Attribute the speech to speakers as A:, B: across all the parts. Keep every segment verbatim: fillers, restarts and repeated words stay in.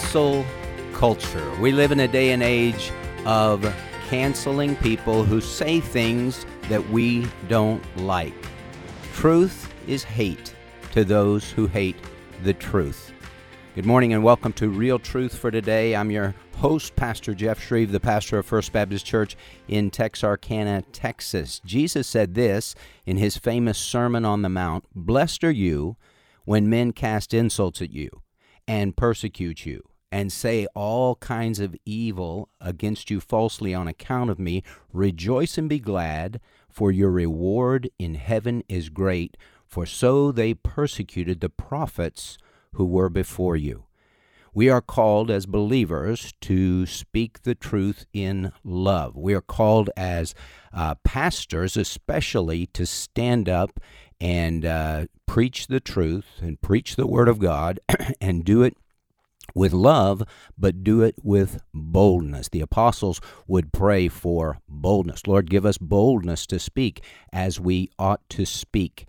A: cancel culture. We live in a day and age of canceling people who say things that we don't like. Truth is hate to those who hate the truth. Good morning and welcome to Real Truth for Today. I'm your host, Pastor Jeff Shreve, the pastor of First Baptist Church in Texarkana, Texas. Jesus said this in his famous Sermon on the Mount: "Blessed are you when men cast insults at you and persecute you and say all kinds of evil against you falsely on account of me. Rejoice and be glad, for your reward in heaven is great, for so they persecuted the prophets who were before you." We are called as believers to speak the truth in love. We are called as uh, pastors especially to stand up and uh, preach the truth and preach the Word of God and do it with love, but do it with boldness. The apostles would pray for boldness. Lord, give us boldness to speak as we ought to speak.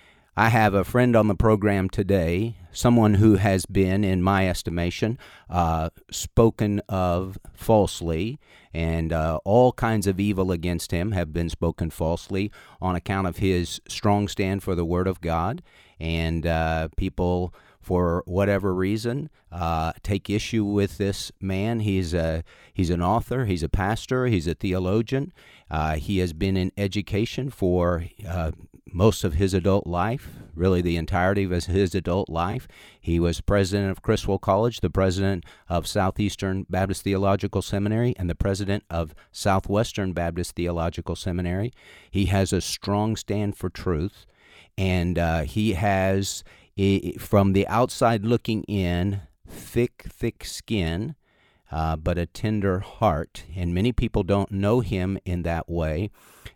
A: I have a friend on the program today, someone who has been, in my estimation, uh, spoken of falsely, and uh, all kinds of evil against him have been spoken falsely on account of his strong stand for the Word of God. And uh, people, for whatever reason, uh, take issue with this man. He's a he's an author. He's a pastor. He's a theologian. Uh, he has been in education for uh, most of his adult life, really the entirety of his, his adult life. He was president of Criswell College, the president of Southeastern Baptist Theological Seminary, and the president of Southwestern Baptist Theological Seminary. He has a strong stand for truth, and uh, he has, from the outside looking in, thick, thick skin, uh, but a tender heart. And many people don't know him in that way,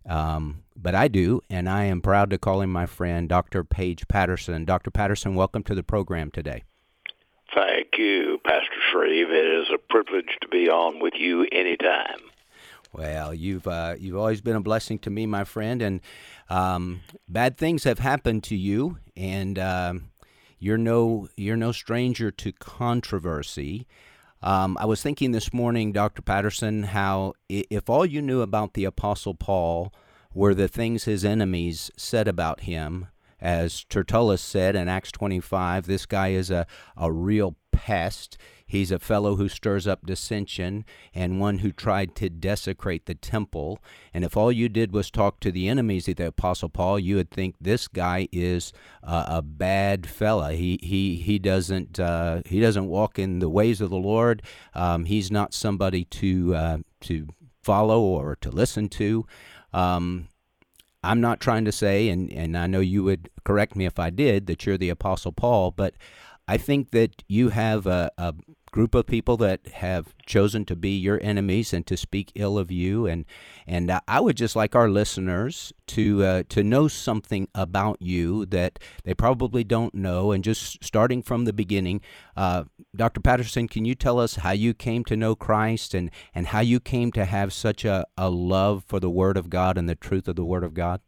A: um, but I do, and I am proud to call him my friend, Doctor Paige Patterson. Doctor Patterson, welcome to the program today.
B: Thank you, Pastor Shreve. It is a privilege to be on with you anytime.
A: Well, you've uh, you've always been a blessing to me, my friend, and um, bad things have happened to you, and um, you're no you're no stranger to controversy. Um, I was thinking this morning, Doctor Patterson, how if all you knew about the Apostle Paul were the things his enemies said about him, as Tertullus said in Acts twenty-five, this guy is a, a real pest. He's a fellow who stirs up dissension and one who tried to desecrate the temple. And if all you did was talk to the enemies of the Apostle Paul, you would think this guy is uh, a bad fella. He he he doesn't uh, he doesn't walk in the ways of the Lord. Um, he's not somebody to uh, to follow or to listen to. Um, I'm not trying to say, and, and I know you would correct me if I did, that you're the Apostle Paul, but I think that you have a, a group of people that have chosen to be your enemies and to speak ill of you, and and I would just like our listeners to uh, to know something about you that they probably don't know. And just starting from the beginning, uh, Doctor Patterson, can you tell us how you came to know Christ and, and how you came to have such a, a love for the Word of God and the truth of the Word of God?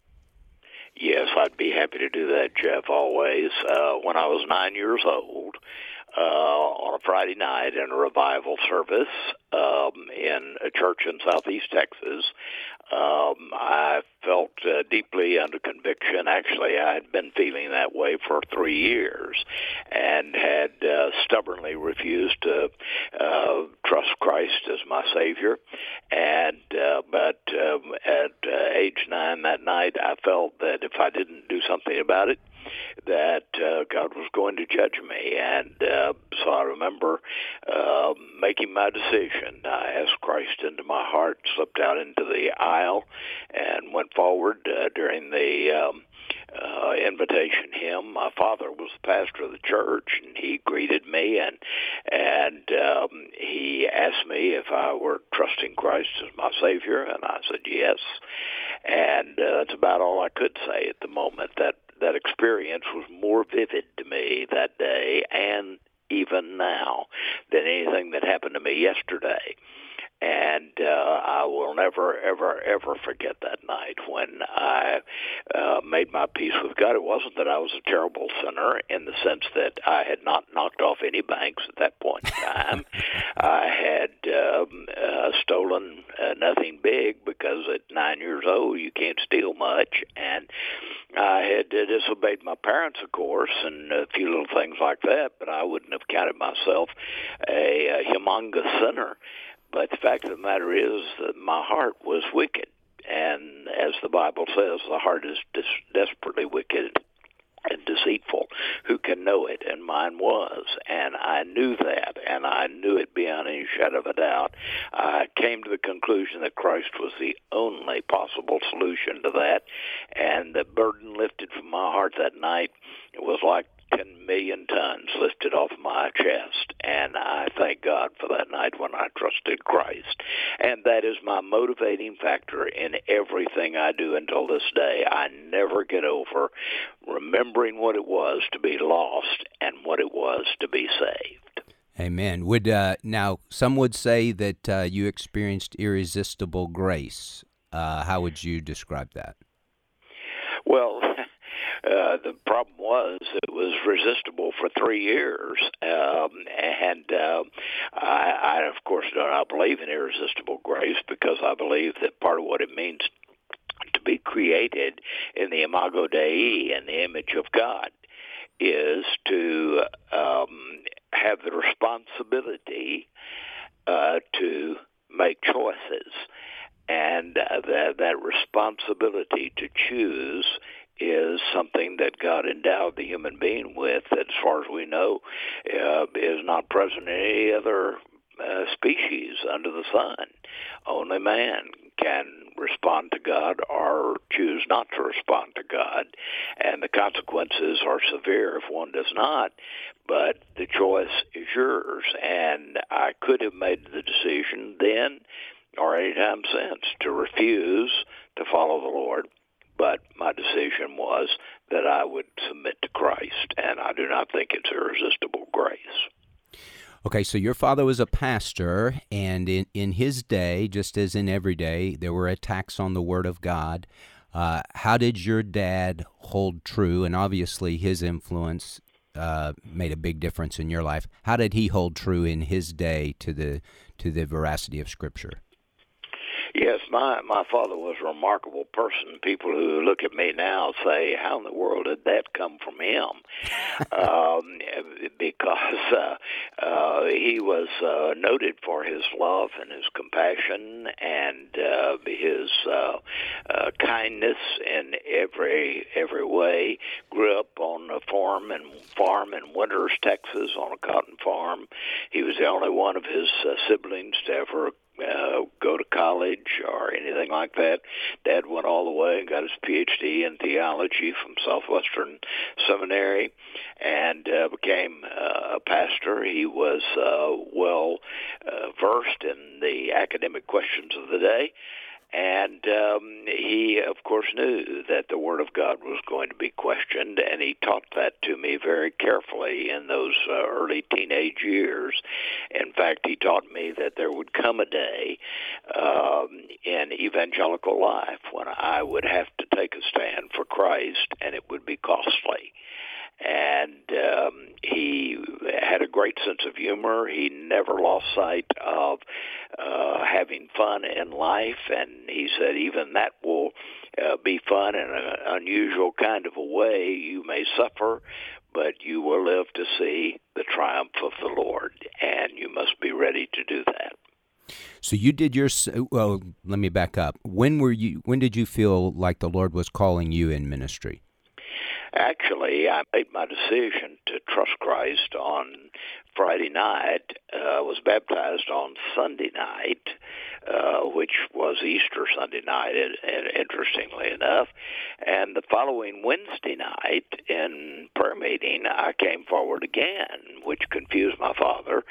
B: Yes, I'd be happy to do that, Jeff, always. Uh, when I was nine years old, uh, on a Friday night in a revival service um, in a church in southeast Texas, um, I felt uh, deeply under conviction. Actually, I had been feeling that way for three years and had uh, stubbornly refused to uh, trust Christ as my Savior. And uh, but um, at uh, age nine that night, I felt that if I didn't do something about it, that uh, God was going to judge me. And uh, so I remember uh, making my decision. I asked Christ into my heart, slipped out into the aisle, and went forward uh, during the um, uh, invitation hymn. My father was the pastor of the church, and he greeted me, and and um, he asked me if I were trusting Christ as my Savior, and I said yes. And uh, that's about all I could say at the moment. That that experience was more vivid to me that day and even now than anything that happened to me yesterday. And uh, I will never, ever, ever forget that night when I uh, made my peace with God. It wasn't that I was a terrible sinner in the sense that I had not knocked off any banks at that point in time. I had um, uh, stolen uh, nothing big, because at nine years old you can't steal much. And I had uh, disobeyed my parents, of course, and a few little things like that, but I wouldn't have counted myself a, a humongous sinner. But the fact of the matter is that my heart was wicked. And as the Bible says, the heart is des- desperately wicked and deceitful. Who can know it? And mine was. And I knew that, and I knew it beyond any shadow of a doubt. I came to the conclusion that Christ was the only possible solution to that. And the burden lifted from my heart that night, it was like ten million tons lifted off my chest, and I thank God for that night when I trusted Christ. And that is my motivating factor in everything I do until this day. I never get over remembering what it was to be lost and what it was to be saved.
A: Amen. Would uh, now, some would say that uh, you experienced irresistible grace. Uh, how would you describe that?
B: Well, Uh, the problem was it was resistible for three years, um, and uh, I, I, of course, do not believe in irresistible grace, because I believe that part of what it means to be created in the imago Dei, in the image of God, is to um, have the responsibility uh, to make choices, and uh, that, that responsibility to choose is something that God endowed the human being with, that, as far as we know, uh, is not present in any other uh, species under the sun. Only man can respond to God or choose not to respond to God, and the consequences are severe if one does not, but the choice is yours. And I could have made the decision then or any time since to refuse to follow the Lord, but my decision was that I would submit to Christ, and I do not think it's irresistible grace.
A: Okay, so your father was a pastor, and in, in his day, just as in every day, there were attacks on the Word of God. Uh, how did your dad hold true? And obviously his influence uh, made a big difference in your life. How did he hold true in his day to the to the veracity of Scripture?
B: Yes, my my father was a remarkable person. People who look at me now say, how in the world did that come from him? um, because uh, uh, he was uh, noted for his love and his compassion and uh, his uh, uh, kindness in every every way. Grew up on a farm and farm in Winters, Texas, on a cotton farm. He was the only one of his uh, siblings to ever Uh, go to college or anything like that. Dad went all the way and got his P H D in theology from Southwestern Seminary and uh, became uh, a pastor. He was uh, well uh, versed in the academic questions of the day. And um, he, of course, knew that the Word of God was going to be questioned, and he taught that to me very carefully in those uh, early teenage years. In fact, he taught me that there would come a day um, in evangelical life when I would have to take a stand for Christ, and it would be costly. And um, he had a great sense of humor. He never lost sight of uh, having fun in life, and he said even that will uh, be fun in an unusual kind of a way. You may suffer, but you will live to see the triumph of the Lord, and you must be ready to do that.
A: So you did your, well, let me back up. When were you, when did you feel like the Lord was calling you in ministry?
B: Actually, I made my decision to trust Christ on Friday night. I uh, was baptized on Sunday night, uh, which was Easter Sunday night, and, and interestingly enough. And the following Wednesday night in prayer meeting, I came forward again, which confused my father.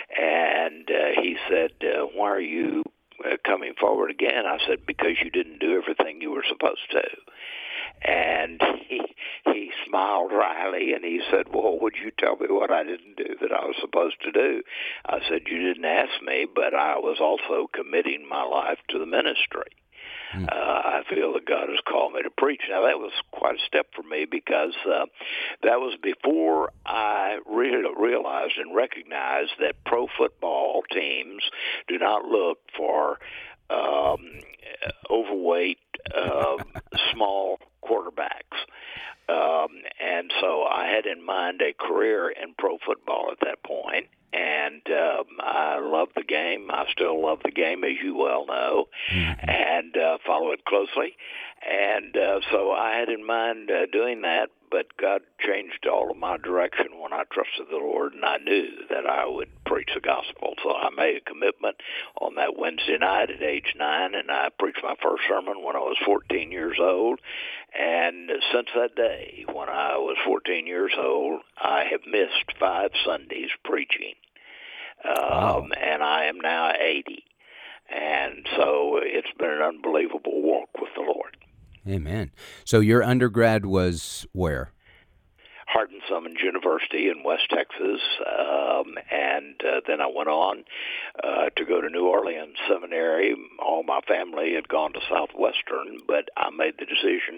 B: And uh, he said, uh, why are you uh, coming forward again? I said, because you didn't do everything you were supposed to. And he he smiled wryly, and he said, well, would you tell me what I didn't do that I was supposed to do? I said, you didn't ask me, but I was also committing my life to the ministry. Uh, I feel that God has called me to preach. Now, that was quite a step for me because uh, that was before I really realized and recognized that pro football teams do not look for um, overweight, uh, small quarterbacks. Um, and so I had in mind a career in pro football at that point. And um, I love the game. I still love the game, as you well know, mm-hmm. and uh, follow it closely. And uh, so I had in mind uh, doing that, but God changed all of my direction when I trusted the Lord, and I knew that I would preach the gospel. So I made a commitment on that Wednesday night at age nine, and I preached my first sermon when I was fourteen years old. And since that day, when I was fourteen years old, I have missed five Sundays preaching. Um, wow. And I am now eighty. And so it's been an unbelievable walk with the Lord.
A: Amen. So your undergrad was where?
B: Hardin Simmons University in West Texas, um, and uh, then I went on uh, to go to New Orleans Seminary. All my family had gone to Southwestern, but I made the decision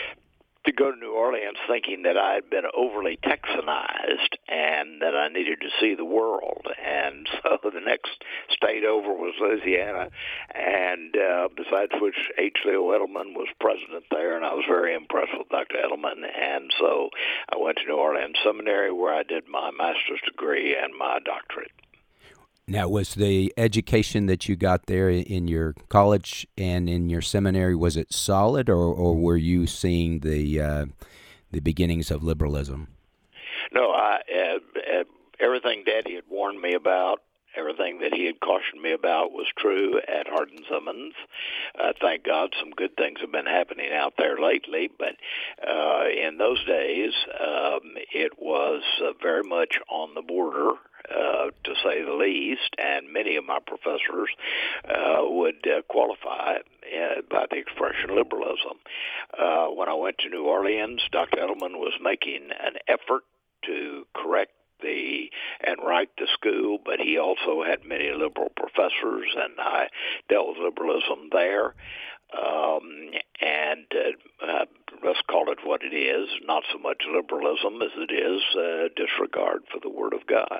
B: to go to New Orleans thinking that I had been overly Texanized and that I needed to see the world. And so the next state over was Louisiana, and uh, besides which H. Leo Edelman was president there, and I was very impressed with Doctor Edelman. And so I went to New Orleans Seminary, where I did my master's degree and my doctorate.
A: Now, was the education that you got there in your college and in your seminary, was it solid, or, or were you seeing the uh, the beginnings of liberalism?
B: No, I, uh, uh, everything Daddy had warned me about, everything that he had cautioned me about was true at Hardin Simmons. Uh, thank God some good things have been happening out there lately, but uh, in those days, um, it was uh, very much on the border, Uh, to say the least, and many of my professors uh, would uh, qualify uh, by the expression liberalism. Uh, when I went to New Orleans, Doctor Edelman was making an effort to correct the and right the school, but he also had many liberal professors, and I dealt with liberalism there. Um, and uh, uh, let's call it what it is, not so much liberalism as it is uh, disregard for the Word of God.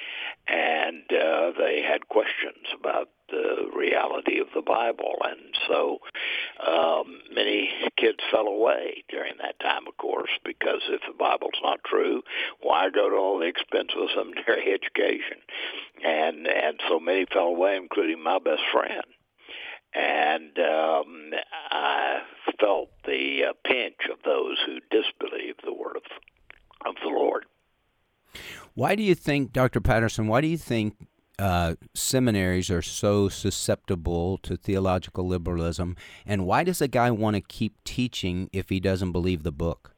B: And uh, they had questions about the reality of the Bible. And so um, many kids fell away during that time, of course, because if the Bible's not true, why go to all the expense of seminary education? And, and so many fell away, including my best friend. And um, I felt the uh, pinch of those who disbelieved the word of, of the Lord.
A: Why do you think, Doctor Patterson, why do you think uh, seminaries are so susceptible to theological liberalism, and why does a guy want to keep teaching if he doesn't believe the book?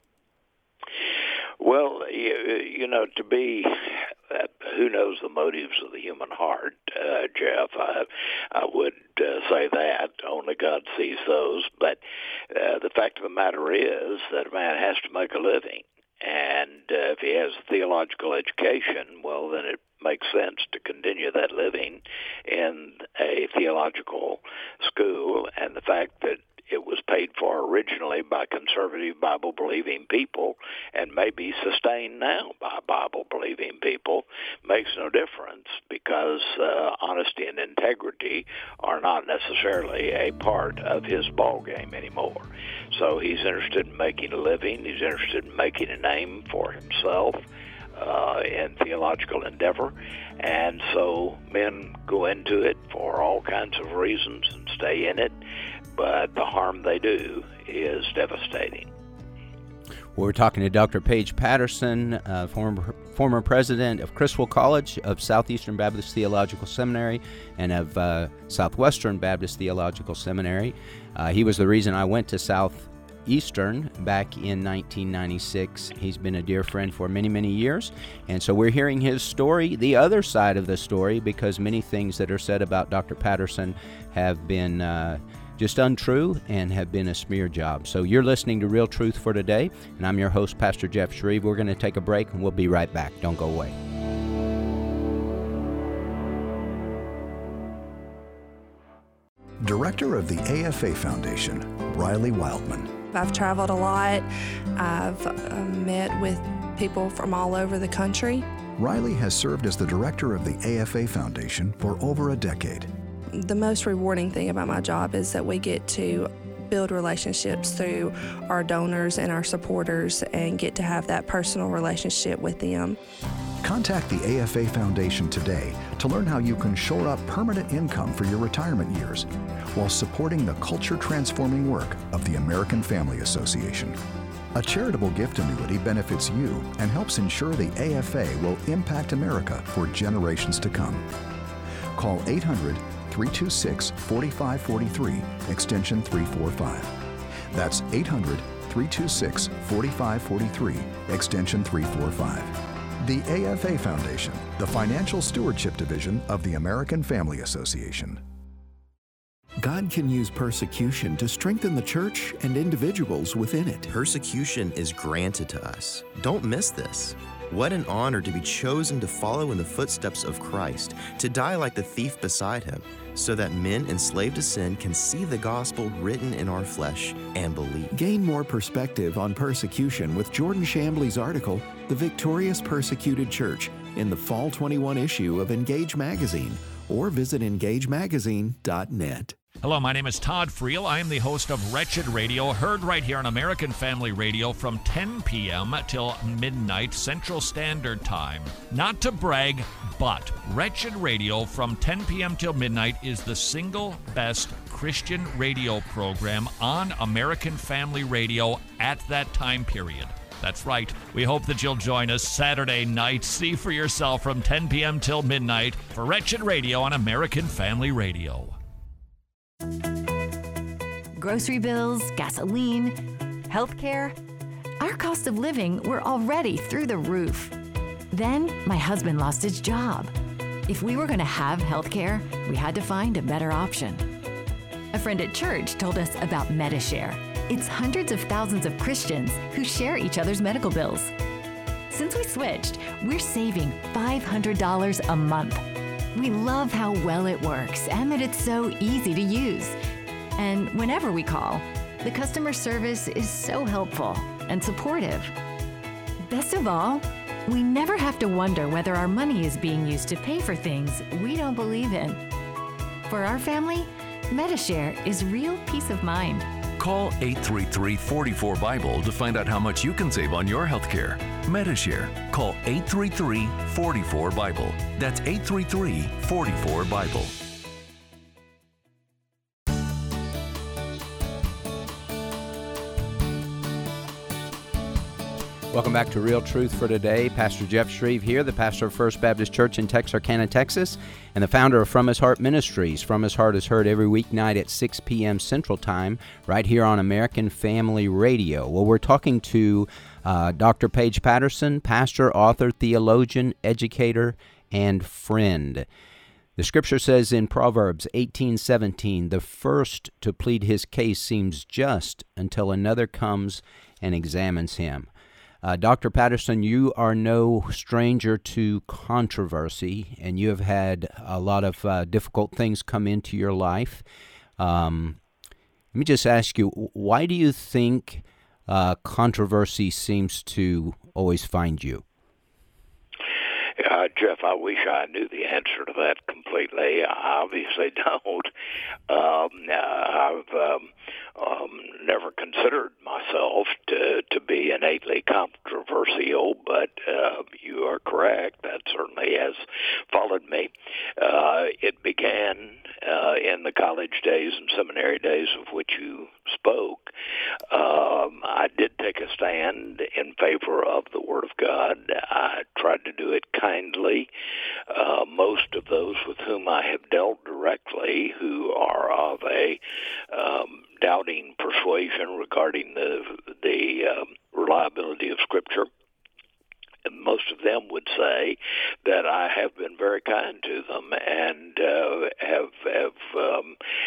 B: Well, you, you know, to be... Uh, who knows the motives of the human heart, uh, Jeff? I, I would uh, say that. Only God sees those. But uh, the fact of the matter is that a man has to make a living. And uh, if he has a theological education, well, then it makes sense to continue that living in a theological school. And the fact that it was paid for originally by conservative Bible-believing people and may be sustained now by Bible-believing people makes no difference, because uh, honesty and integrity are not necessarily a part of his ballgame anymore. So he's interested in making a living. He's interested in making a name for himself uh, in theological endeavor. And so men go into it for all kinds of reasons and stay in it. But the harm they do is devastating.
A: Well, we're talking to Doctor Paige Patterson, uh, former former president of Criswell College, of Southeastern Baptist Theological Seminary, and of uh, Southwestern Baptist Theological Seminary. Uh, he was the reason I went to Southeastern back in nineteen ninety-six. He's been a dear friend for many, many years. And so we're hearing his story, the other side of the story, because many things that are said about Doctor Patterson have been uh, just untrue and have been a smear job. So you're listening to Real Truth for Today, and I'm your host, Pastor Jeff Shreve. We're going to take a break, and we'll be right back. Don't go away.
C: Director of the A F A Foundation, Riley Wildman.
D: I've traveled a lot. I've uh, met with people from all over the country.
C: Riley has served as the director of the A F A Foundation for over a decade.
D: The most rewarding thing about my job is that we get to build relationships through our donors and our supporters and get to have that personal relationship with them.
C: Contact the A F A Foundation today to learn how you can shore up permanent income for your retirement years while supporting the culture-transforming work of the American Family Association. A charitable gift annuity benefits you and helps ensure the A F A will impact America for generations to come. Call eight hundred, three two six, four five four three, extension three forty-five. That's eight hundred, three two six, four five four three, extension three forty-five. The A F A Foundation, the Financial Stewardship Division of the American Family Association.
E: God can use persecution to strengthen the church and individuals within it.
F: Persecution is granted to us. Don't miss this. What an honor to be chosen to follow in the footsteps of Christ, to die like the thief beside him, so that men enslaved to sin can see the gospel written in our flesh and believe.
E: Gain more perspective on persecution with Jordan Chambly's article, The Victorious Persecuted Church, in the Fall twenty-one issue of Engage Magazine, or visit engage magazine dot net.
G: Hello, my name is Todd Friel. I am the host of Wretched Radio, heard right here on American Family Radio from ten p.m. till midnight Central Standard Time. Not to brag, but Wretched Radio from ten p.m. till midnight is the single best Christian radio program on American Family Radio at that time period. That's right. We hope that you'll join us Saturday night. See for yourself from ten p.m. till midnight for Wretched Radio on American Family Radio.
H: Grocery bills, gasoline, healthcare. Our cost of living were already through the roof. Then my husband lost his job. If we were going to have healthcare, we had to find a better option. A friend at church told us about Medi-Share. It's hundreds of thousands of Christians who share each other's medical bills. Since we switched, we're saving five hundred dollars a month. We love how well it works and that it's so easy to use. And whenever we call, the customer service is so helpful and supportive. Best of all, we never have to wonder whether our money is being used to pay for things we don't believe in. For our family, Medi-Share is real peace of mind.
I: Call eight three three, four four, Bible to find out how much you can save on your health care. Medi-Share. Call eight three three, four four, Bible. That's eight three three, four four, Bible.
A: Welcome back to Real Truth for Today. Pastor Jeff Shreve here, the pastor of First Baptist Church in Texarkana, Texas, and the founder of From His Heart Ministries. From His Heart is heard every weeknight at six p.m. Central Time, right here on American Family Radio. Well, we're talking to uh, Doctor Paige Patterson, pastor, author, theologian, educator, and friend. The scripture says in Proverbs eighteen seventeen, the first to plead his case seems just until another comes and examines him. Uh, Doctor Patterson, you are no stranger to controversy, and you have had a lot of uh, difficult things come into your life. Um, let me just ask you, why do you think uh, controversy seems to always find you?
B: Uh, Jeff, I wish I knew the answer to that completely. I obviously don't. Um, I've um, um, never considered myself to, to be innately controversial, but uh, you are correct. That certainly has followed me. Uh, it began uh, in the college days and seminary days of which you spoke. Um, I did take a stand in favor of the Word of God. I tried to do it kindly. Uh, most of those with whom I have dealt directly who are of a um, doubting persuasion regarding the, the um, reliability of Scripture, most of them would say that I have been very kind to them and uh, have have um, uh,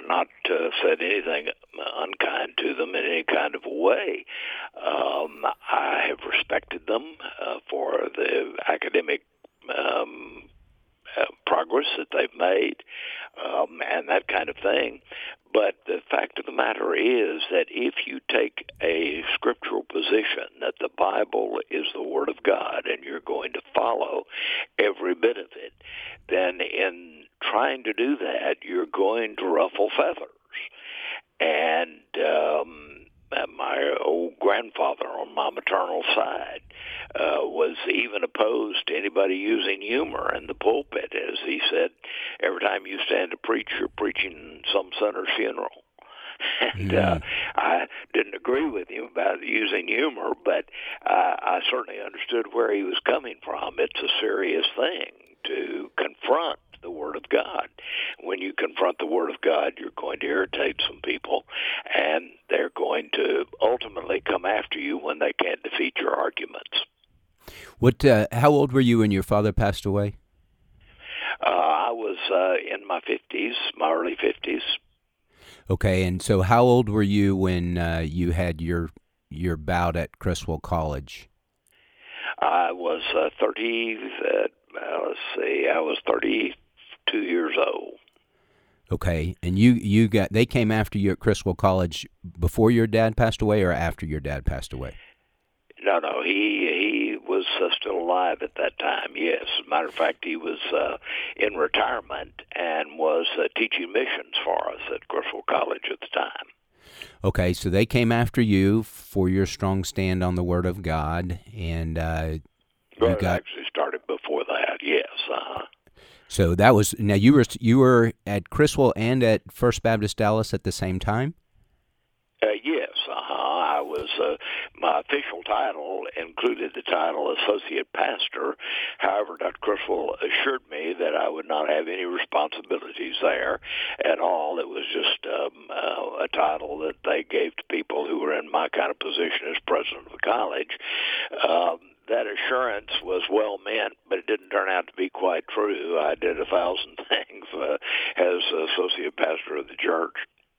B: not uh, said anything unkind to them in any kind of a way. Um, I have respected them uh, for the academic um, uh, progress that they've made um, and that kind of thing. But the fact of the matter is that if you take a scriptural position that the Bible is the Word of God and you're going to follow every bit of it, then in trying to do that, you're going to ruffle feathers. And um, my old grandfather on my maternal side uh, was even opposed to anybody using humor in the pulpit. As he said, every time you stand to preach, you're preaching some sinner's funeral. And uh, I didn't agree with him about using humor, but uh, I certainly understood where he was coming from. It's a serious thing to confront the Word of God. When you confront the Word of God, you're going to irritate some people, and they're going to ultimately come after you when they can't defeat your arguments.
A: What? Uh, how old were you when your father passed away?
B: Uh, I was uh, in my fifties, my early fifties.
A: Okay, and so how old were you when uh, you had your your bout at Criswell College?
B: I was uh, thirty. Uh, let's see, I was thirty-two years old.
A: Okay, and you you got they came after you at Criswell College before your dad passed away, or after your dad passed away?
B: No, no, he he was uh, still alive at that time. Yes, as a matter of fact, he was uh, in retirement and was uh, teaching missions for us at Criswell College at the time.
A: Okay, so they came after you for your strong stand on the Word of God, and uh, you
B: well,
A: got
B: it actually started before that. Yes. Uh-huh.
A: So that was now you were you were at Criswell and at First Baptist Dallas at the same time.
B: Uh, yes, uh-huh. I was, uh, my official title included the title Associate Pastor. However, Doctor Criswell assured me that I would not have any responsibilities there at all. It was just um, uh, a title that they gave to people who were in my kind of position as president of the college. Um, that assurance was well meant, but it didn't turn out to be quite true. I did a thousand things uh, as associate pastor of the church.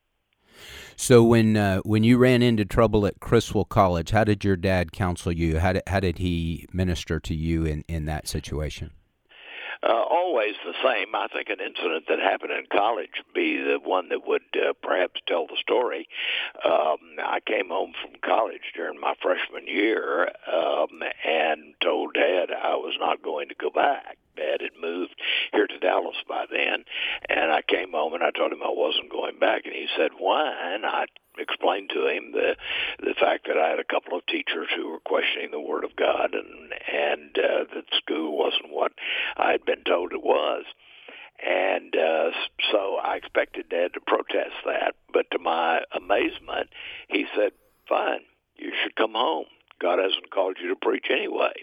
A: So when uh, when you ran into trouble at Criswell College, how did your dad counsel you? How did, how did he minister to you in, in that situation?
B: Uh, always the same. I think an incident that happened in college would be the one that would uh, perhaps tell the story. Um, I came home from college during my freshman year um, and told Dad I was not going to go back. Dad had moved here to Dallas by then, and I came home and I told him I wasn't going back, and he said, why? And I explained to him the the fact that I had a couple of teachers who were questioning the Word of God, and and uh, that school wasn't what I had been told it was. And uh, so I expected Dad to protest that, but to my amazement, he said, fine, you should come home. God hasn't called you to preach anyway.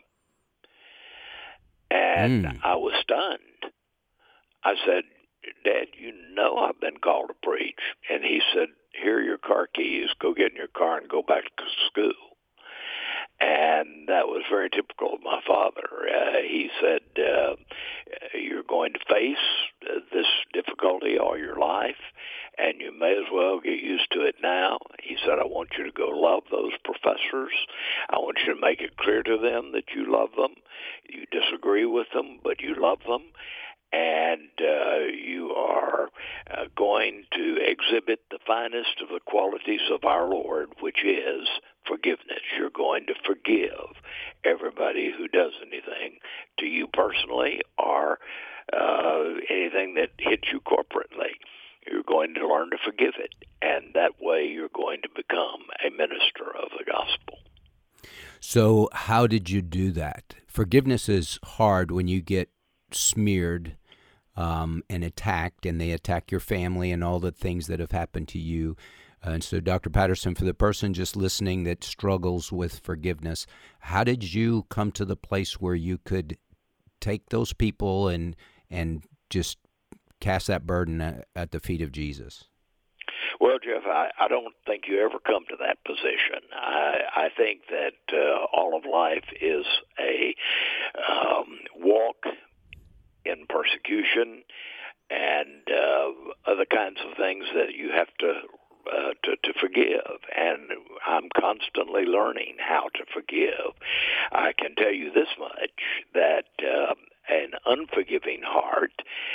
B: And mm. I was stunned. I said, Dad, you know I've been called to preach. And he said, here are your car keys. Go get in your car and go back to school. And that was very typical of my father. Uh, he said, uh, you're going to face uh, this difficulty all your life, and you may as well get used to it now. He said, I want you to go love those professors. I want you to make it clear to them that you love them. You disagree with them, but you love them. And uh, you are uh, going to exhibit the finest of the qualities of our Lord, which is forgiveness. You're going to forgive everybody who does anything to you personally or uh, anything that hits you corporately. You're going to learn to forgive it, and that way you're going to become a minister of the gospel.
A: So how did you do that? Forgiveness is hard when you get smeared um, and attacked, and they attack your family and all the things that have happened to you. Uh, and so, Doctor Patterson, for the person just listening that struggles with forgiveness, how did you come to the place where you could take those people and and just cast that burden at, at the feet of Jesus?
B: Well, Jeff, I, I don't think you ever come to that position. I, I think that uh, all of life is a um, walk in persecution and uh, other kinds of things that you have to, uh, to to forgive. And I'm constantly learning how to forgive. I can tell you this much, that uh, an unforgiving heart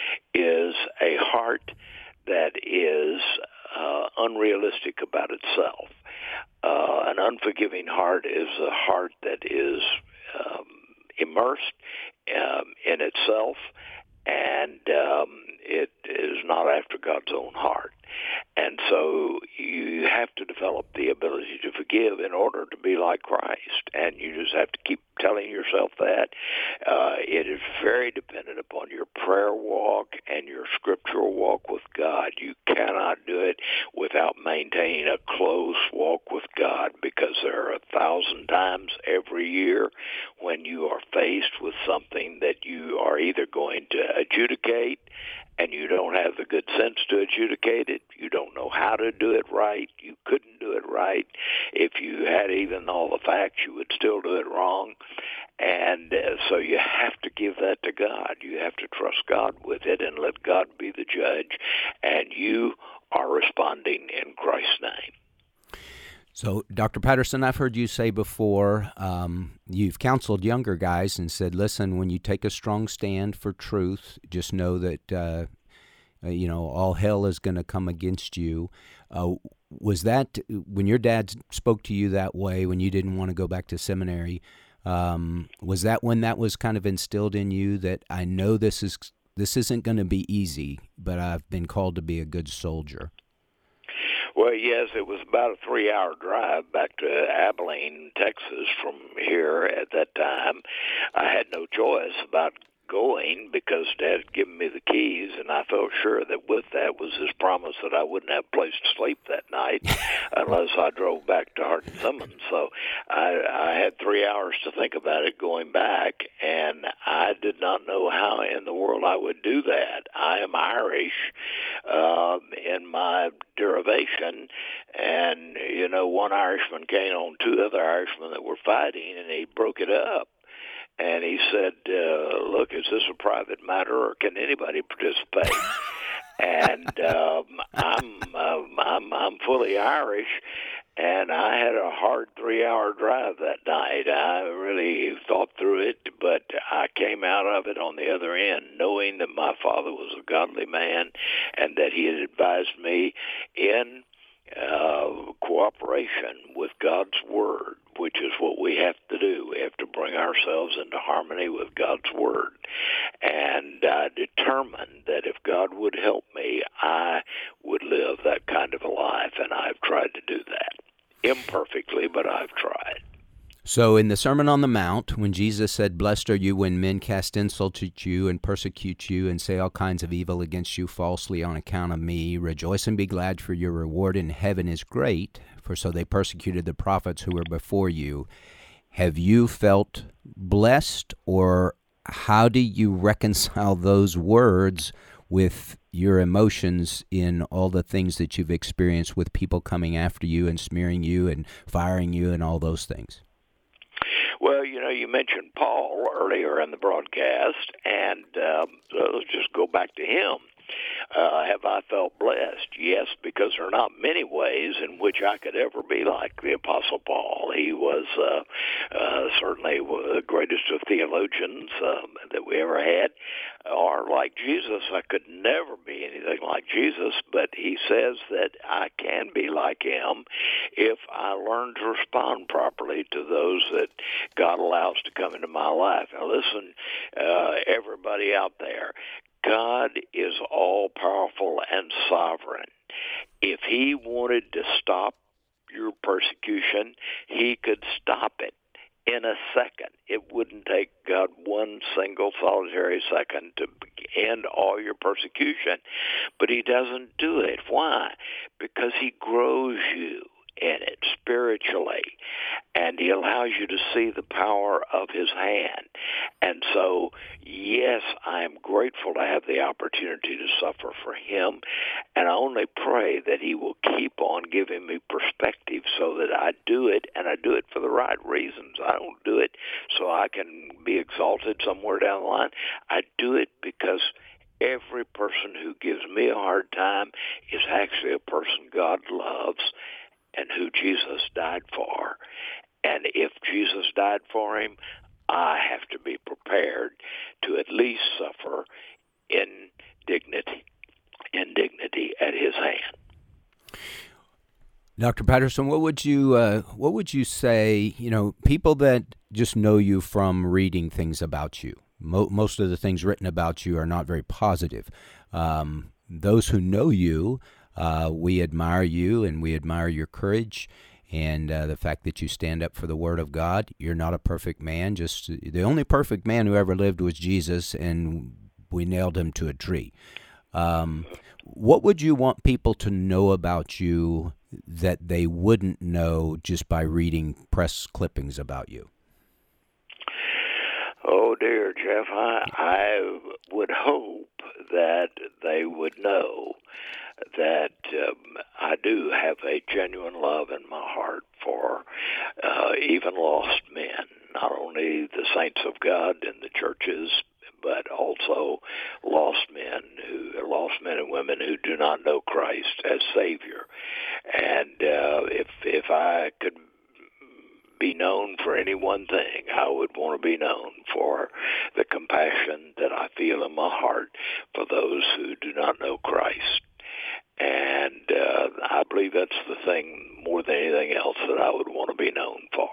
B: is a heart that is uh, unrealistic about itself. Uh, an unforgiving heart is a heart that is um, immersed um, in itself, and um, it is not after God's own heart. And so you have to develop the ability to forgive in order to be like Christ. And you just have to keep telling yourself that. Uh, it is very dependent upon your prayer walk and your scriptural walk with God. You cannot do it without maintaining a close walk with God, because there are a thousand times every year when you are faced with something that you are either going to adjudicate, and you don't have the good sense to adjudicate it. You don't know how to do it right. You couldn't do it right. If you had even all the facts, you would still do it wrong. And uh, so you have to give that to God. You have to trust God with it and let God be the judge. And you are responding in Christ's name.
A: So, Doctor Patterson, I've heard you say before, um, you've counseled younger guys and said, listen, when you take a strong stand for truth, just know that, uh, you know, all hell is going to come against you. Uh, was that, when your dad spoke to you that way, when you didn't want to go back to seminary, um, was that when that was kind of instilled in you, that I know this is this isn't going to be easy, but I've been called to be a good soldier?
B: Well, yes, it was about a three-hour drive back to Abilene, Texas from here at that time. I had no choice about going because Dad had given me the keys, and I felt sure that with that was his promise that I wouldn't have a place to sleep that night unless I drove back to Hardin Simmons. So I, I had three hours to think about it going back, and I did not know how in the world I would do that. I am Irish um, in my derivation, and, you know, one Irishman came on two other Irishmen that were fighting, and he broke it up. And he said, uh, look, is this a private matter, or can anybody participate? and um, I'm, uh, I'm I'm fully Irish, and I had a hard three-hour drive that night. I really thought through it, but I came out of it on the other end, knowing that my father was a godly man and that he had advised me in uh, cooperation with God's Word, which is what we have to do. We have to bring ourselves into harmony with God's Word. And I determined that if God would help me, I would live that kind of a life, and I've tried to do that. Imperfectly, but I've tried.
A: So in the Sermon on the Mount, when Jesus said, blessed are you when men cast insult at you and persecute you and say all kinds of evil against you falsely on account of me, rejoice and be glad, for your reward in heaven is great, for so they persecuted the prophets who were before you. Have you felt blessed, or how do you reconcile those words with your emotions in all the things that you've experienced with people coming after you and smearing you and firing you and all those things?
B: Well, you know, you mentioned Paul earlier in the broadcast, and um, so let's just go back to him. Uh, have I felt blessed? Yes, because there are not many ways in which I could ever be like the Apostle Paul. He was uh, uh, certainly the greatest of theologians um, that we ever had. Or like Jesus, I could never be anything like Jesus, but he says that I can be like him if I learn to respond properly to those that God allows to come into my life. Now listen, uh, everybody out there, God is all-powerful and sovereign. If he wanted to stop your persecution, he could stop it in a second. It wouldn't take God one single solitary second to end all your persecution. But he doesn't do it. Why? Because he grows you in it spiritually, and he allows you to see the power of his hand. And so, yes, I am grateful to have the opportunity to suffer for him, and I only pray that he will keep on giving me perspective so that I do it, and I do it for the right reasons. I don't do it so I can be exalted somewhere down the line. I do it because every person who gives me a hard time is actually a person God loves and who Jesus died for. And if Jesus died for him, I have to be prepared to at least suffer indignity, indignity at his hand.
A: Doctor Patterson, what would you uh, what would you say? You know, people that just know you from reading things about you. Mo- most of the things written about you are not very positive. Um, those who know you, uh, we admire you, and we admire your courage and uh, the fact that you stand up for the Word of God. You're not a perfect man. Just the only perfect man who ever lived was Jesus, and we nailed him to a tree. Um, what would you want people to know about you that they wouldn't know just by reading press clippings about you?
B: Oh, dear, Jeff, I, I would hope that they would know that um, I do have a genuine love in my heart for uh, even lost men, not only the saints of God in the churches, but also lost men who lost men and women who do not know Christ as Savior. And uh, if if I could be known for any one thing, I would want to be known for the compassion that I feel in my heart for those who do not know Christ. And uh, I believe that's the thing more than anything else that I would want to be known for.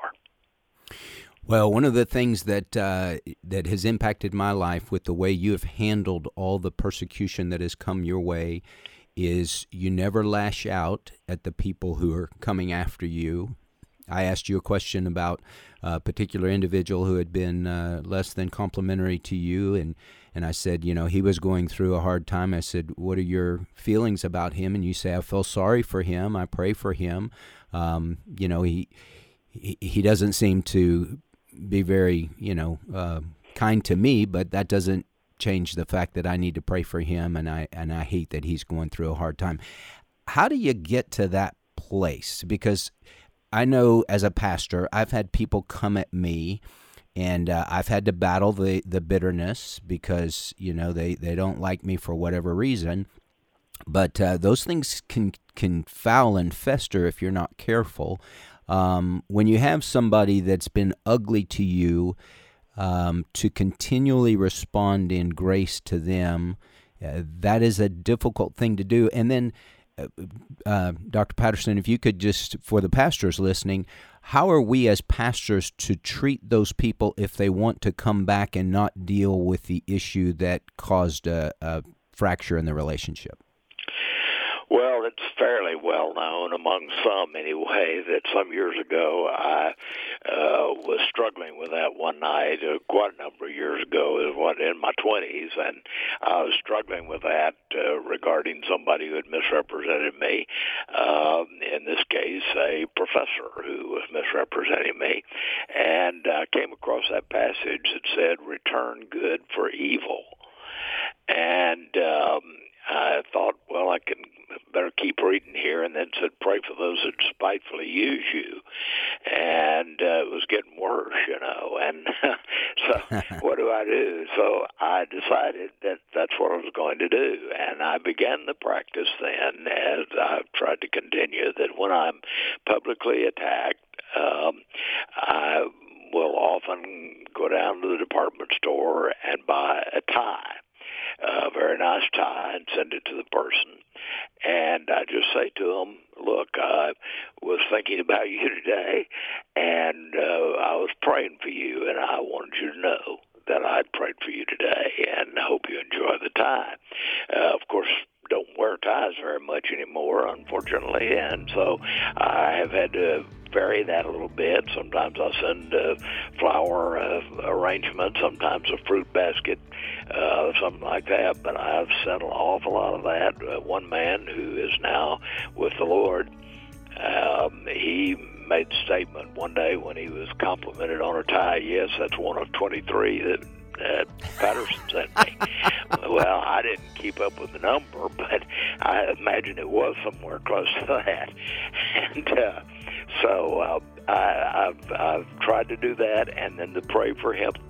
A: Well, one of the things that uh, that has impacted my life with the way you have handled all the persecution that has come your way is you never lash out at the people who are coming after you. I asked you a question about a particular individual who had been uh, less than complimentary to you, and, and I said, you know, he was going through a hard time. I said, what are your feelings about him? And you say, I feel sorry for him. I pray for him. Um, you know, he, he he doesn't seem to be very, you know, uh, kind to me, but that doesn't change the fact that I need to pray for him, and I and I hate that he's going through a hard time. How do you get to that place? Because I know as a pastor, I've had people come at me, and uh, I've had to battle the, the bitterness because, you know, they, they don't like me for whatever reason. But uh, those things can can foul and fester if you're not careful. Um, when you have somebody that's been ugly to you, um, to continually respond in grace to them, uh, that is a difficult thing to do. And then Uh, Doctor Patterson, if you could just, for the pastors listening, how are we as pastors to treat those people if they want to come back and not deal with the issue that caused a, a fracture in the relationship?
B: Well, it's fairly well known among some anyway that some years ago I uh, was struggling with that one night, uh, quite a number of years ago, it was in my twenties, and I was struggling with that uh, regarding somebody who had misrepresented me, um, in this case a professor who was misrepresenting me, and I came across that passage that said, return good for evil. And um, I thought, well, I can better keep reading here, and then said, pray for those that despitefully use you. And uh, it was getting worse, you know. And so what do I do? So I decided that that's what I was going to do. And I began the practice then, as I've tried to continue, that when I'm publicly attacked, um, I will often go down to the department store and buy a tie, a very nice tie, and send it to the person. And I just say to them, look, I was thinking about you today, and uh, I was praying for you, and I wanted you to know that I'd prayed for you today, and I hope you enjoy the tie. Uh, of course, don't wear ties very much anymore, unfortunately, and so I have had to vary that a little bit. Sometimes I'll send a flower uh, arrangement, sometimes a fruit basket, uh, something like that, but I've sent an awful lot of that. Uh, one man who is now with the Lord, um, he made a statement one day when he was complimented on a tie. Yes, that's one of twenty-three that Uh, Patterson sent me. Well, I didn't keep up with the number, but I imagine it was somewhere close to that. And uh, so uh, I, I've, I've tried to do that, and then to pray for him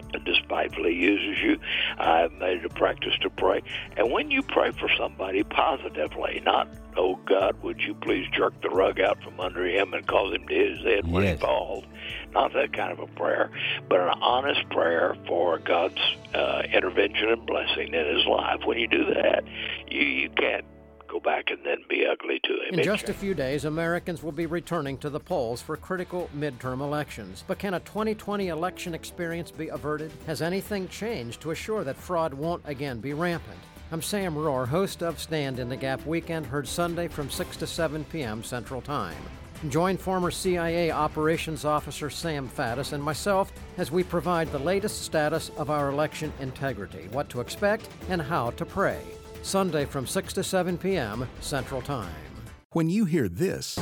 B: despitefully uses you. I've made it a practice to pray. And when you pray for somebody positively, not, oh, God, would you please jerk the rug out from under him and cause him to hit his head when
A: Yes.
B: he falls. Not that kind of a prayer, but an honest prayer for God's uh, intervention and blessing in his life. When you do that, you, you can't go back and then be ugly to him.
J: In just a few days, Americans will be returning to the polls for critical midterm elections. But can a twenty twenty election experience be averted? Has anything changed to assure that fraud won't again be rampant? I'm Sam Rohr, host of Stand in the Gap Weekend, heard Sunday from six to seven p.m. Central Time. Join former C I A Operations Officer Sam Faddis and myself as we provide the latest status of our election integrity, what to expect, and how to pray. Sunday from six to seven p.m. Central Time.
E: When you hear this,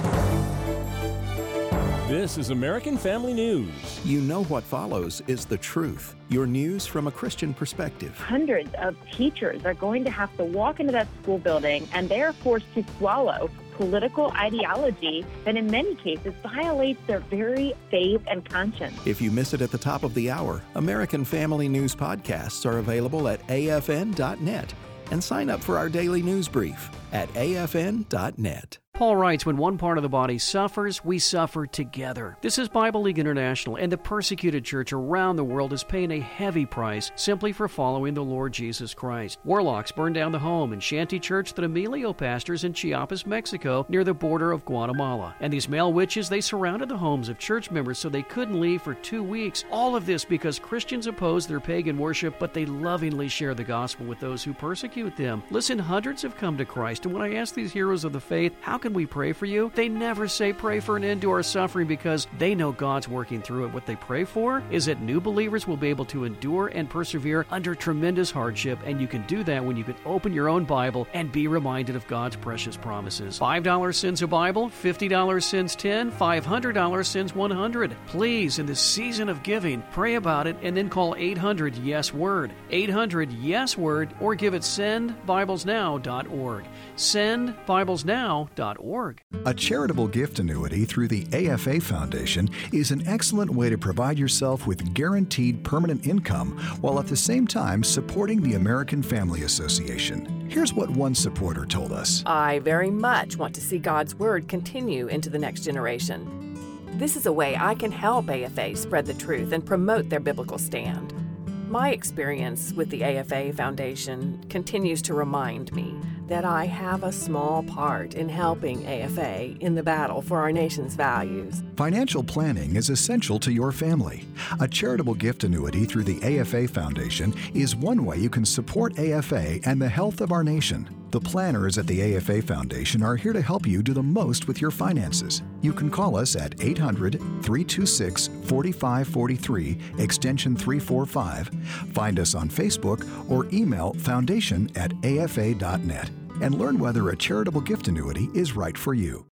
K: this is American Family News.
E: You know what follows is the truth. Your news from a Christian perspective.
L: Hundreds of teachers are going to have to walk into that school building, and they are forced to swallow political ideology that in many cases violates their very faith and conscience.
E: If you miss it at the top of the hour, American Family News podcasts are available at A F N dot net. And sign up for our daily news brief at A F N dot net.
M: Paul writes, when one part of the body suffers, we suffer together. This is Bible League International, and the persecuted church around the world is paying a heavy price simply for following the Lord Jesus Christ. Warlocks burned down the home and shanty church that Emilio pastors in Chiapas, Mexico, near the border of Guatemala. And these male witches, they surrounded the homes of church members so they couldn't leave for two weeks. All of this because Christians oppose their pagan worship, but they lovingly share the gospel with those who persecute them. Listen, hundreds have come to Christ, and when I ask these heroes of the faith, how can we pray for you? They never say pray for an end to our suffering because they know God's working through it. What they pray for is that new believers will be able to endure and persevere under tremendous hardship, and you can do that when you can open your own Bible and be reminded of God's precious promises. five dollars sends a Bible, fifty dollars sends ten, five hundred dollars sends one hundred. Please, in this season of giving, pray about it and then call eight hundred yes word, eight hundred yes word, or give it send bibles now dot org. send bibles now dot org.
C: A charitable gift annuity through the A F A Foundation is an excellent way to provide yourself with guaranteed permanent income while at the same time supporting the American Family Association. Here's what one supporter told us.
N: I very much want to see God's Word continue into the next generation. This is a way I can help A F A spread the truth and promote their biblical stand. My experience with the A F A Foundation continues to remind me that I have a small part in helping A F A in the battle for our nation's values.
C: Financial planning is essential to your family. A charitable gift annuity through the A F A Foundation is one way you can support A F A and the health of our nation. The planners at the A F A Foundation are here to help you do the most with your finances. You can call us at eight hundred, three two six, four five four three, extension three four five, find us on Facebook, or email foundation at A F A dot net and learn whether a charitable gift annuity is right for you.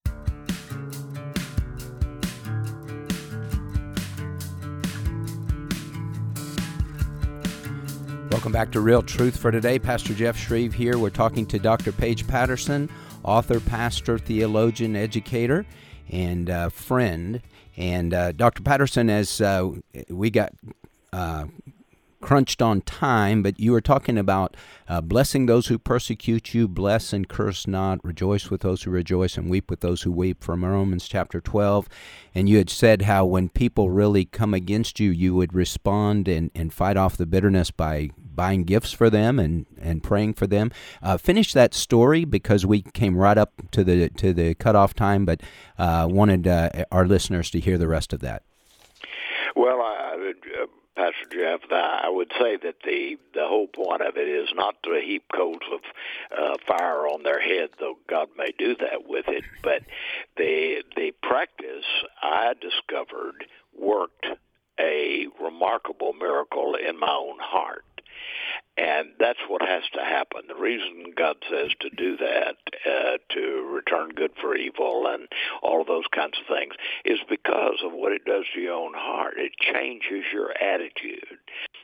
A: Welcome back to Real Truth for today. Pastor Jeff Shreve here. We're talking to Doctor Paige Patterson, author, pastor, theologian, educator, and uh, friend. And uh, Doctor Patterson, as uh, we got uh, crunched on time, but you were talking about uh, blessing those who persecute you, bless and curse not, rejoice with those who rejoice, and weep with those who weep, from Romans chapter twelve. And you had said how when people really come against you, you would respond and, and fight off the bitterness by buying gifts for them and, and praying for them. Uh, finish that story, because we came right up to the to the cutoff time, but uh, wanted uh, our listeners to hear the rest of that.
B: Well, I would, uh, Pastor Jeff, I would say that the, the whole point of it is not to heap coals of uh, fire on their head, though God may do that with it, but the the practice I discovered worked a remarkable miracle in my own heart. And that's what has to happen. The reason God says to do that, uh, to return good for evil and all of those kinds of things, is because of what it does to your own heart. It changes your attitude.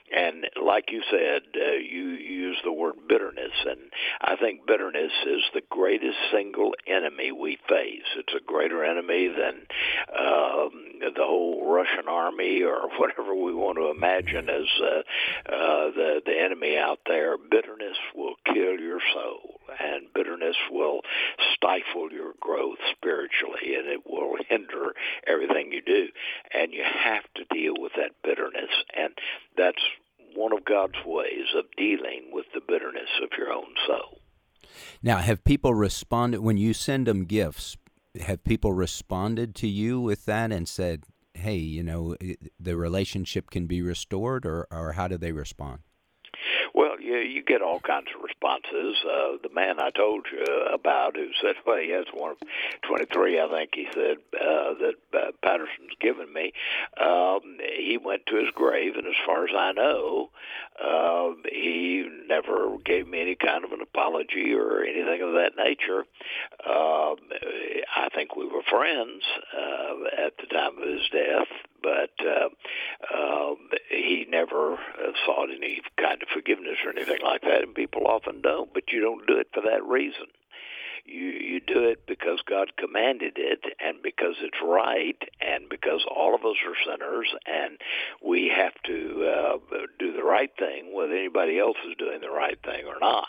B: And like you said, uh, you use the word bitterness, and I think bitterness is the greatest single enemy we face. It's a greater enemy than um, the whole Russian army or whatever we want to imagine as uh, uh, the, the enemy out there. Bitterness will kill your soul, and bitterness will stifle your growth spiritually, and it will hinder everything you do. And you have to deal with that bitterness, and that's one of God's ways of dealing with the bitterness of your own soul.
A: Now, have people responded when you send them gifts? Have people responded to you with that and said, hey, you know, the relationship can be restored, or, or how do they respond?
B: Well, you, you get all kinds of responses. Uh, the man I told you about who said, well, he has one of twenty-three, I think he said, uh, that uh, Patterson's given me. Um, he went to his grave, and as far as I know, uh, he never gave me any kind of an apology or anything of that nature. Uh, I think we were friends uh, at the time of his death, but uh, uh, he never uh, sought any kind of forgiveness or anything like that, and people often don't, but you don't do it for that reason. You you do it because God commanded it, and because it's right, and because all of us are sinners, and we have to uh, do the right thing whether anybody else is doing the right thing or not.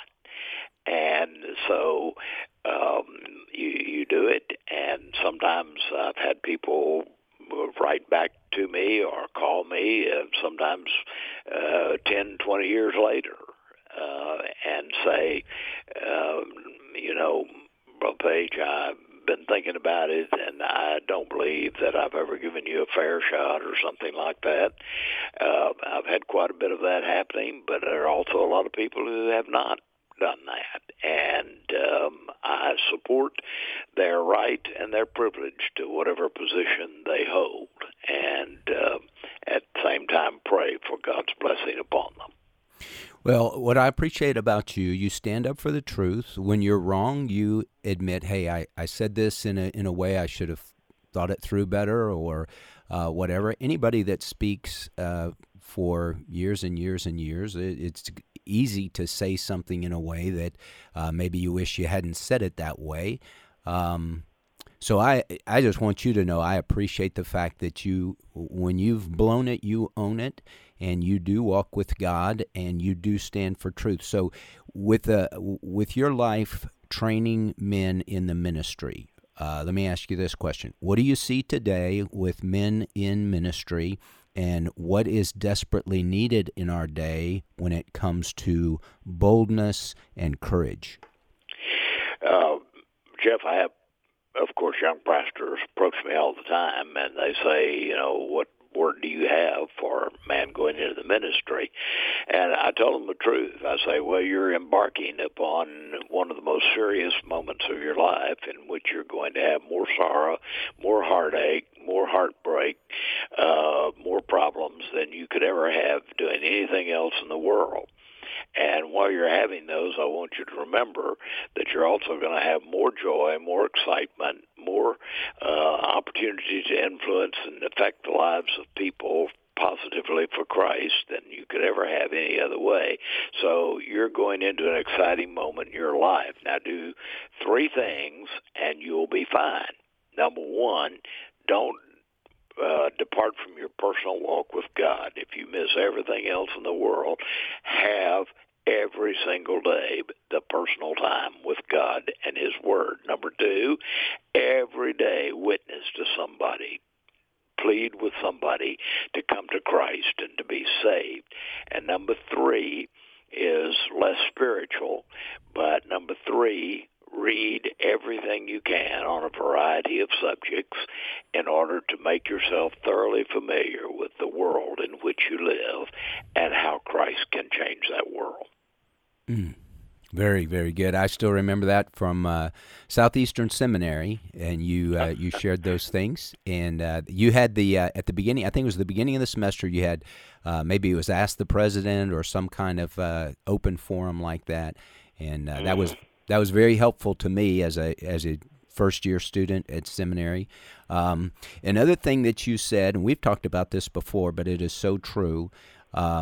B: And so um, you, you do it, and sometimes I've had people write back to me or call me, uh, sometimes uh, ten, twenty years later, uh, and say, um, you know, Brother Page, I've been thinking about it, and I don't believe that I've ever given you a fair shot or something like that. Uh, I've had quite a bit of that happening, but there are also a lot of people who have not done that, and um, I support their right and their privilege to whatever position they hold, and uh, at the same time pray for God's blessing upon them.
A: Well, what I appreciate about you, you stand up for the truth. When you're wrong, you admit, hey, I, I said this in a in a way I should have thought it through better, or uh, whatever. Anybody that speaks uh, for years and years and years, it, it's easy to say something in a way that uh, maybe you wish you hadn't said it that way. Um, so I I just want you to know I appreciate the fact that you, when you've blown it, you own it, and you do walk with God, and you do stand for truth. So with a, with your life training men in the ministry, uh, let me ask you this question. What do you see today with men in ministry, and what is desperately needed in our day when it comes to boldness and courage?
B: Uh, Jeff, I have, of course, young pastors approach me all the time, and they say, you know, what word do you have for a man going into the ministry? And I tell them the truth. I say, well, you're embarking upon one of the most serious moments of your life, in which you're going to have more sorrow, more heartache, more heartbreak, uh, more problems than you could ever have doing anything else in the world. And while you're having those, I want you to remember that you're also going to have more joy, more excitement, more uh, opportunity to influence and affect the lives of people positively for Christ than you could ever have any other way. So you're going into an exciting moment in your life. Now do three things and you'll be fine. Number one, don't Uh, depart from your personal walk with God. If you miss everything else in the world, have every single day the personal time with God and His Word. Number two, every day witness to somebody. Plead with somebody to come to Christ and to be saved. And number three is less spiritual, but number three, read everything you can on a variety of subjects in order to make yourself thoroughly familiar with the world in which you live and how Christ can change that world.
A: Mm. Very, very good. I still remember that from uh, Southeastern Seminary, and you uh, you shared those things. And uh, you had the, uh, at the beginning, I think it was the beginning of the semester, you had, uh, maybe it was Ask the President or some kind of uh, open forum like that. And uh, mm. that was That was very helpful to me as a as a first-year student at seminary. Um, another thing that you said, and we've talked about this before, but it is so true, um,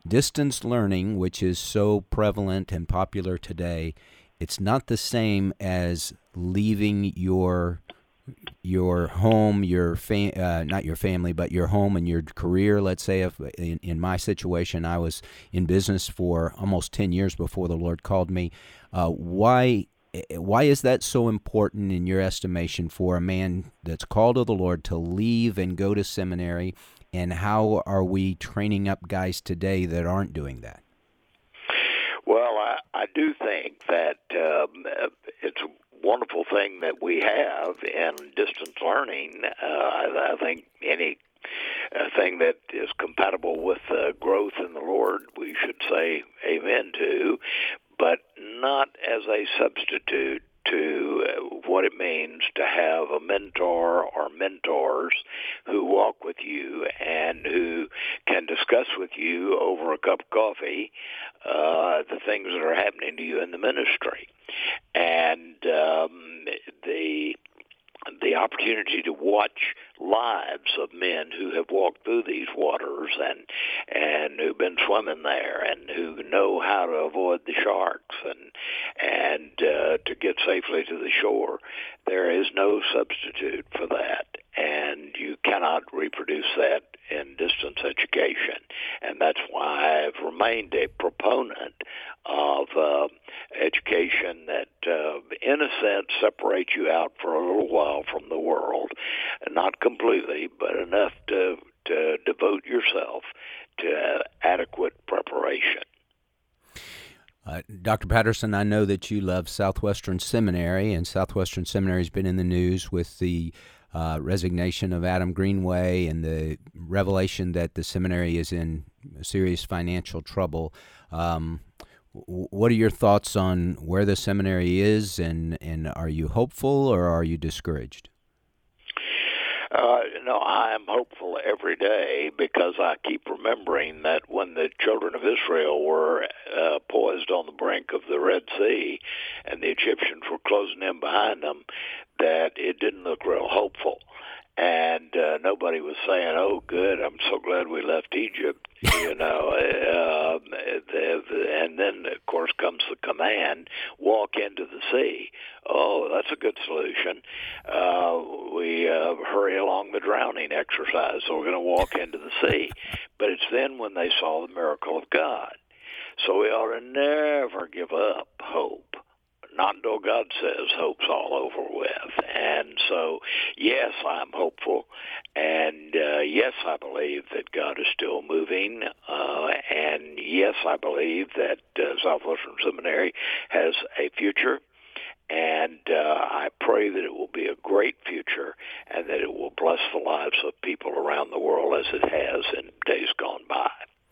A: distance learning, which is so prevalent and popular today, it's not the same as leaving your your home, your fam- uh, not your family, but your home and your career. Let's say if in, in my situation, I was in business for almost ten years before the Lord called me. Uh, why why is that so important in your estimation for a man that's called of the Lord to leave and go to seminary? And how are we training up guys today that aren't doing that?
B: Well, I, I do think that um, it's a wonderful thing that we have in distance learning. Uh, I, I think any uh, thing that is compatible with uh, growth in the Lord, we should say amen to, but not as a substitute to what it means to have a mentor or mentors who walk with you and who can discuss with you over a cup of coffee uh, the things that are happening to you in the ministry. And um, the the opportunity to watch lives of men who have walked through these waters and and who've been swimming there and who know how to avoid the sharks and and uh, to get safely to the shore. There is no substitute for that, and you cannot reproduce that in distance education. And that's why I've remained a proponent of uh, education that, uh, in a sense, separates you out for a little while from the world. Not completely, but enough to, to devote yourself to uh, adequate preparation.
A: Uh, Doctor Patterson, I know that you love Southwestern Seminary, and Southwestern Seminary has been in the news with the uh, resignation of Adam Greenway and the revelation that the seminary is in serious financial trouble. Um, w- what are your thoughts on where the seminary is, and, and are you hopeful or are you discouraged?
B: Uh, no, I am hopeful every day because I keep remembering that when the children of Israel were uh, poised on the brink of the Red Sea and the Egyptians were closing in behind them, that it didn't look real hopeful. And uh, nobody was saying, oh, good, I'm so glad we left Egypt, you know. Uh, the, the, and then, of course, comes the command, walk into the sea. Oh, that's a good solution. Uh, we uh, hurry along the drowning exercise, so we're going to walk into the sea. But it's then when they saw the miracle of God. So we ought to never give up hope. Not until God says hope's all over with. And so, yes, I'm hopeful. And uh, yes, I believe that God is still moving. Uh, and yes, I believe that uh, Southwestern Seminary has a future. And uh, I pray that it will be a great future and that it will bless the lives of people around the world as it has in days gone by.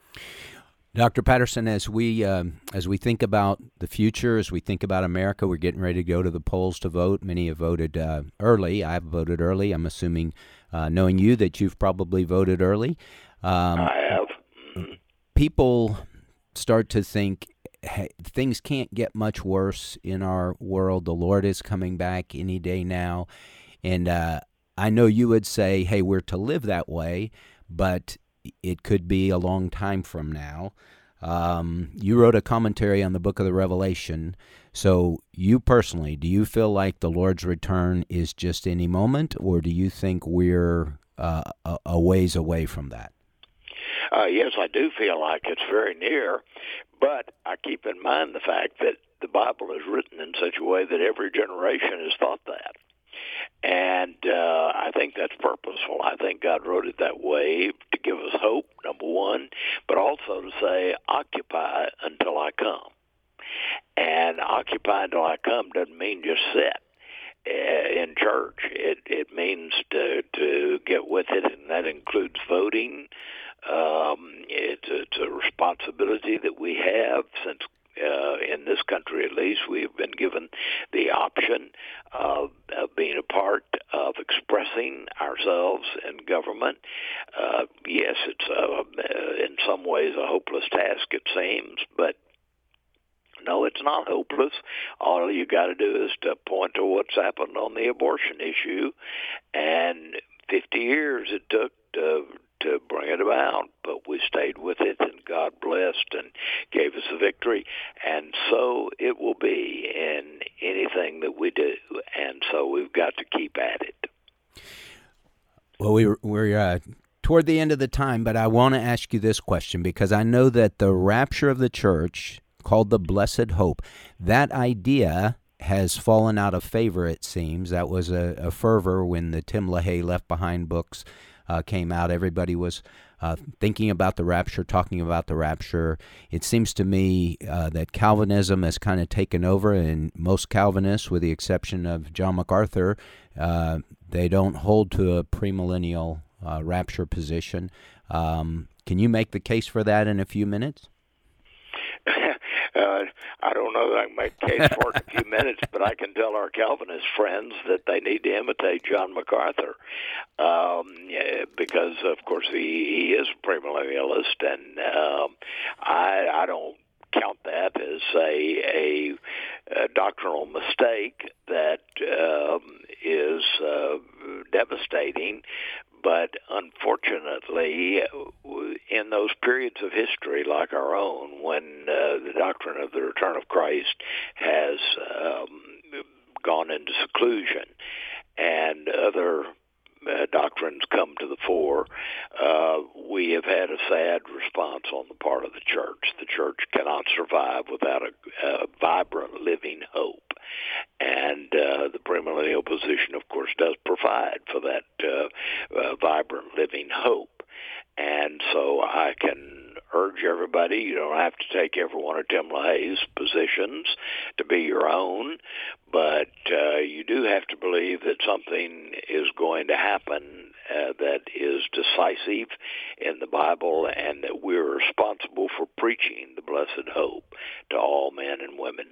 A: Doctor Patterson, as we uh, as we think about the future, as we think about America, we're getting ready to go to the polls to vote. Many have voted uh, early. I've voted early. I'm assuming, uh, knowing you, that you've probably voted early. Um,
B: I have. Mm-hmm.
A: People start to think, hey, things can't get much worse in our world. The Lord is coming back any day now. And uh, I know you would say, hey, we're to live that way, but it could be a long time from now. Um, you wrote a commentary on the book of the Revelation. So you personally, do you feel like the Lord's return is just any moment, or do you think we're uh, a, a ways away from that?
B: Uh, yes, I do feel like it's very near, but I keep in mind the fact that the Bible is written in such a way that every generation has thought that. And uh, I think that's purposeful. I think God wrote it that way to give us hope, number one, but also to say, occupy until I come. And occupy until I come doesn't mean just sit uh, in church. It it means to, to get with it, and that includes voting. Um, it's, it's a responsibility that we have since Uh, in this country, at least, we've been given the option of, of being a part of expressing ourselves in government. Uh, yes, it's uh, in some ways a hopeless task, it seems, but no, it's not hopeless. All you got to do is to point to what's happened on the abortion issue, and fifty years it took to to bring it about, but we stayed with it, and God blessed and gave us a victory. And so it will be in anything that we do, and so we've got to keep at it.
A: Well, we, we're uh, toward the end of the time, but I want to ask you this question, because I know that the rapture of the church, called the Blessed Hope, that idea has fallen out of favor, it seems. That was a, a fervor when the Tim LaHaye Left Behind books uh, came out. Everybody was uh, thinking about the rapture, talking about the rapture. It seems to me uh, that Calvinism has kind of taken over, and most Calvinists, with the exception of John MacArthur, uh, they don't hold to a premillennial uh, rapture position. Um, can you make the case for that in a few minutes?
B: Uh, I don't know that I can make a case for it in a few minutes, but I can tell our Calvinist friends that they need to imitate John MacArthur, um, yeah, because, of course, he, he is a premillennialist, and um, I, I don't count that as a, a, a doctrinal mistake that um, is uh, devastating. But unfortunately, in those periods of history like our own, when uh, the doctrine of the return of Christ has um, gone into seclusion and other uh, doctrines come to the fore, uh, we have had a sad response on the part of the church. The church cannot survive without a, a vibrant, living hope. And uh, the premillennial position, of course, does provide for that uh, uh, vibrant, living hope. And so I can urge everybody, you don't have to take every one of Tim LaHaye's positions to be your own, but uh, you do have to believe that something is going to happen uh, that is decisive in the Bible, and that we're responsible for preaching the blessed hope to all men and women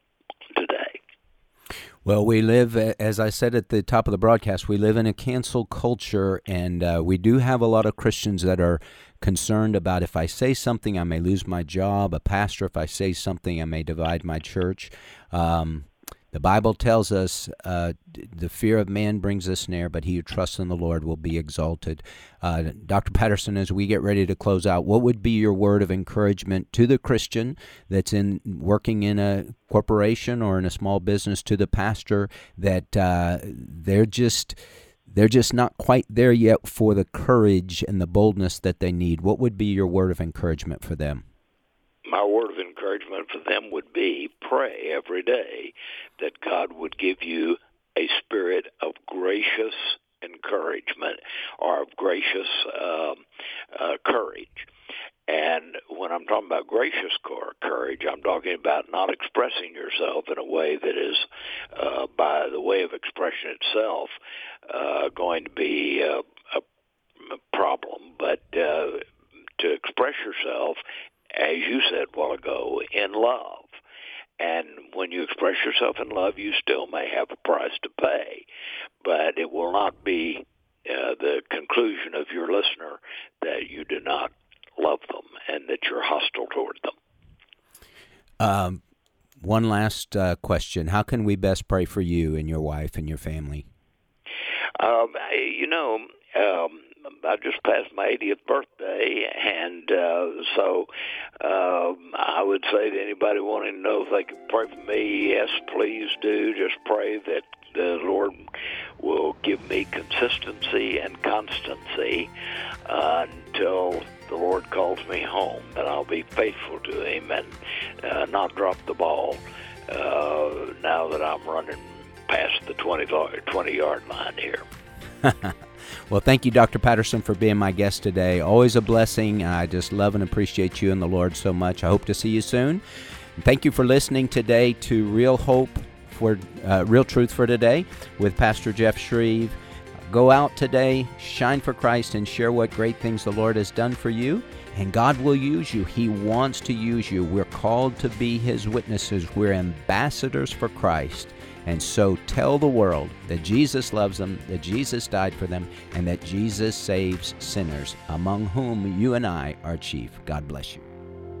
B: today.
A: Well, we live, as I said at the top of the broadcast, we live in a cancel culture, and uh, we do have a lot of Christians that are concerned about, if I say something, I may lose my job. A pastor, if I say something, I may divide my church. Um, the Bible tells us uh, the fear of man brings a snare, but he who trusts in the Lord will be exalted. Uh, Doctor Patterson, as we get ready to close out, what would be your word of encouragement to the Christian that's in working in a corporation or in a small business, to the pastor that uh, they're just they're just not quite there yet for the courage and the boldness that they need? What would be your word of encouragement for them?
B: My word of encouragement for them would be pray every day that God would give you a spirit of gracious encouragement or of gracious um, uh, courage. And when I'm talking about gracious courage, I'm talking about not expressing yourself in a way that is, uh, by the way of expression itself, uh, going to be a, a, a problem, but uh, to express yourself, as you said a while ago, in love. And when you express yourself in love, you still may have a price to pay, but it will not be uh, the conclusion of your listener that you do not love them and that you're hostile toward them.
A: Um, one last uh, question. How can we best pray for you and your wife and your family?
B: Um, you know, um, I just passed my eightieth birthday, and uh, so um, I would say to anybody wanting to know if they could pray for me, yes, please do. Just pray that the Lord will give me consistency and constancy uh, until the Lord calls me home, that I'll be faithful to Him and uh, not drop the ball uh, now that I'm running past the twenty-yard line here.
A: Well, thank you, Doctor Patterson, for being my guest today. Always a blessing. I just love and appreciate you and the Lord so much. I hope to see you soon. And thank you for listening today to Real Hope for uh, Real Truth for Today with Pastor Jeff Shreve. Go out today, shine for Christ, and share what great things the Lord has done for you. And God will use you. He wants to use you. We're called to be His witnesses. We're ambassadors for Christ. And so tell the world that Jesus loves them, that Jesus died for them, and that Jesus saves sinners, among whom you and I are chief. God bless you.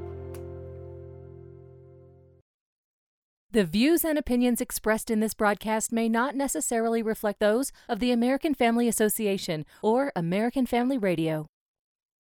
O: The views and opinions expressed in this broadcast may not necessarily reflect those of the American Family Association or American Family Radio.